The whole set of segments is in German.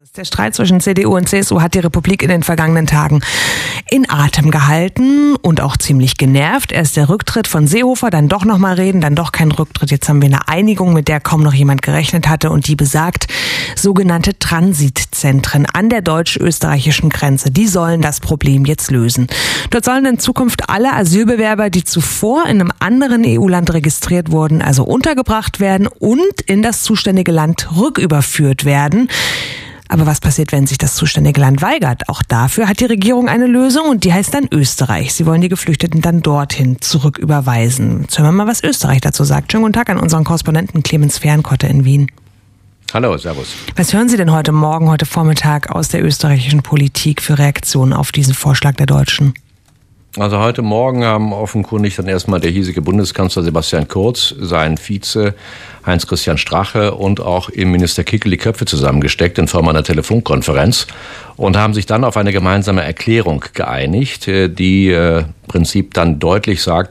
Der Streit zwischen CDU und CSU hat die Republik in den vergangenen Tagen in Atem gehalten und auch ziemlich genervt. Erst der Rücktritt von Seehofer, dann doch nochmal reden, dann doch kein Rücktritt. Jetzt haben wir eine Einigung, mit der kaum noch jemand gerechnet hatte und die besagt, sogenannte Transitzentren an der deutsch-österreichischen Grenze. Die sollen das Problem jetzt lösen. Dort sollen in Zukunft alle Asylbewerber, die zuvor in einem anderen EU-Land registriert wurden, also untergebracht werden und in das zuständige Land rücküberführt werden. Aber was passiert, wenn sich das zuständige Land weigert? Auch dafür hat die Regierung eine Lösung und die heißt dann Österreich. Sie wollen die Geflüchteten dann dorthin zurücküberweisen. Jetzt hören wir mal, was Österreich dazu sagt. Schönen guten Tag an unseren Korrespondenten Clemens Fernkotte in Wien. Hallo, servus. Was hören Sie denn heute Morgen, heute Vormittag aus der österreichischen Politik für Reaktionen auf diesen Vorschlag der Deutschen? Also heute Morgen haben offenkundig dann erstmal der hiesige Bundeskanzler Sebastian Kurz, sein Vize Heinz-Christian Strache und auch Innenminister Kickl die Köpfe zusammengesteckt in Form einer Telefonkonferenz und haben sich dann auf eine gemeinsame Erklärung geeinigt, die im Prinzip dann deutlich sagt,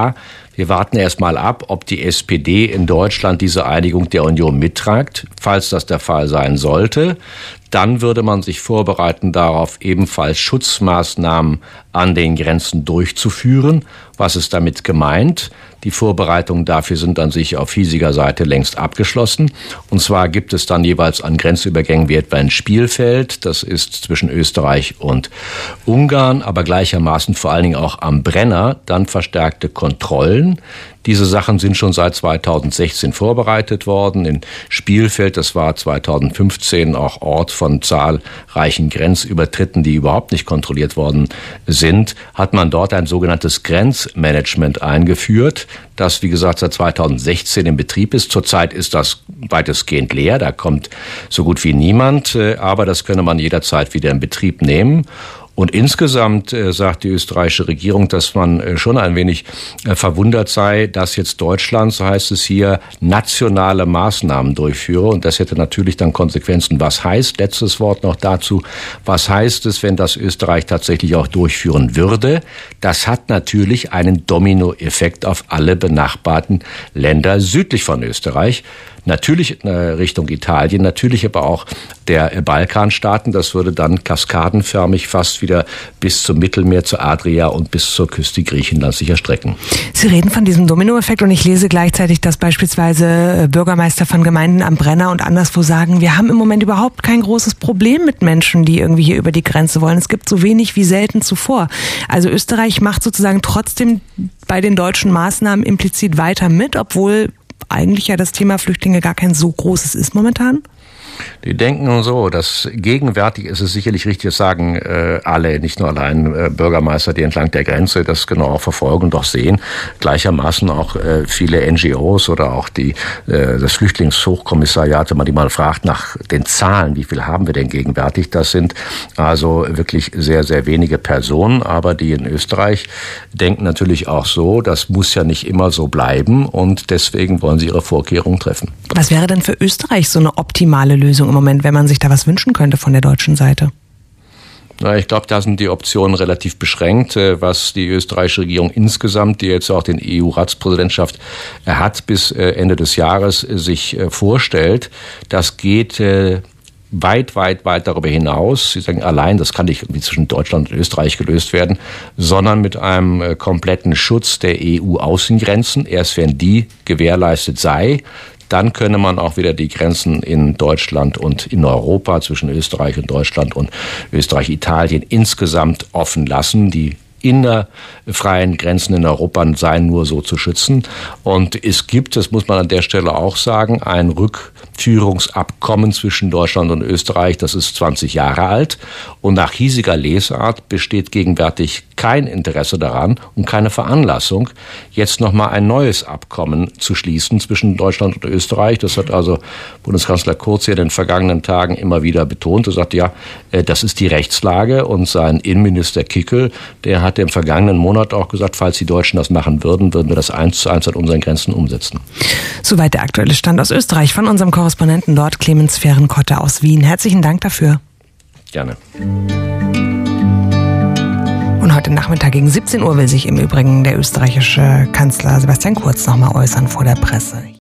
wir warten erstmal ab, ob die SPD in Deutschland diese Einigung der Union mittragt. Falls das der Fall sein sollte, dann würde man sich vorbereiten darauf, ebenfalls Schutzmaßnahmen an den Grenzen durchzuführen. Was ist damit gemeint? Die Vorbereitungen dafür sind an sich auf hiesiger Seite längst abgeschlossen. Und zwar gibt es dann jeweils an Grenzübergängen wie etwa ein Spielfeld. Das ist zwischen Österreich und Ungarn, aber gleichermaßen vor allen Dingen auch am Brenner dann verstärkte Kontrollen. Diese Sachen sind schon seit 2016 vorbereitet worden. In Spielfeld, das war 2015 auch Ort von zahlreichen Grenzübertritten, die überhaupt nicht kontrolliert worden sind, hat man dort ein sogenanntes Grenzmanagement eingeführt, das, wie gesagt, seit 2016 in Betrieb ist. Zurzeit ist das weitestgehend leer, da kommt so gut wie niemand, aber das könne man jederzeit wieder in Betrieb nehmen. Und insgesamt sagt die österreichische Regierung, dass man schon ein wenig verwundert sei, dass jetzt Deutschland, so heißt es hier, nationale Maßnahmen durchführe. Und das hätte natürlich dann Konsequenzen. Was heißt, letztes Wort noch dazu, was heißt es, wenn das Österreich tatsächlich auch durchführen würde? Das hat natürlich einen Dominoeffekt auf alle benachbarten Länder südlich von Österreich. Natürlich Richtung Italien, natürlich aber auch der Balkanstaaten. Das würde dann kaskadenförmig fast wieder bis zum Mittelmeer, zur Adria und bis zur Küste Griechenlands sich erstrecken. Sie reden von diesem Dominoeffekt und ich lese gleichzeitig, dass beispielsweise Bürgermeister von Gemeinden am Brenner und anderswo sagen, wir haben im Moment überhaupt kein großes Problem mit Menschen, die irgendwie hier über die Grenze wollen. Es gibt so wenig wie selten zuvor. Also Österreich macht sozusagen trotzdem bei den deutschen Maßnahmen implizit weiter mit, obwohl eigentlich ja das Thema Flüchtlinge gar kein so großes ist momentan? Die denken so, dass gegenwärtig ist es sicherlich richtig, das sagen alle, nicht nur allein Bürgermeister, die entlang der Grenze das genau auch verfolgen und auch sehen. Gleichermaßen auch viele NGOs oder auch das Flüchtlingshochkommissariat, wenn man die mal fragt nach den Zahlen, wie viel haben wir denn gegenwärtig? Das sind also wirklich sehr, sehr wenige Personen, aber die in Österreich denken natürlich auch so, das muss ja nicht immer so bleiben und deswegen wollen sie ihre Vorkehrungen treffen. Was wäre denn für Österreich so eine optimale Lösung im Moment, wenn man sich da was wünschen könnte von der deutschen Seite? Na, ich glaube, da sind die Optionen relativ beschränkt, was die österreichische Regierung insgesamt, die jetzt auch den EU-Ratspräsidentschaft hat, bis Ende des Jahres sich vorstellt. Das geht weit darüber hinaus. Sie sagen allein, das kann nicht irgendwie zwischen Deutschland und Österreich gelöst werden, sondern mit einem kompletten Schutz der EU-Außengrenzen. Erst wenn die gewährleistet sei, dann könne man auch wieder die Grenzen in Deutschland und in Europa zwischen Österreich und Deutschland und Österreich-Italien insgesamt offen lassen. Die innerfreien Grenzen in Europa seien nur so zu schützen. Und es gibt, das muss man an der Stelle auch sagen, ein Rückführungsabkommen zwischen Deutschland und Österreich, das ist 20 Jahre alt. Und nach hiesiger Lesart besteht gegenwärtig kein Interesse daran und keine Veranlassung, jetzt nochmal ein neues Abkommen zu schließen zwischen Deutschland und Österreich. Das hat also Bundeskanzler Kurz in den vergangenen Tagen immer wieder betont. Er sagte, ja, das ist die Rechtslage. Und sein Innenminister Kickl, der hat im vergangenen Monat auch gesagt, falls die Deutschen das machen würden, würden wir das 1:1 an unseren Grenzen umsetzen. Soweit der aktuelle Stand aus Österreich von unserem Korrespondenten dort, Clemens Fernkotte aus Wien. Herzlichen Dank dafür. Gerne. Und heute Nachmittag gegen 17 Uhr will sich im Übrigen der österreichische Kanzler Sebastian Kurz nochmal äußern vor der Presse.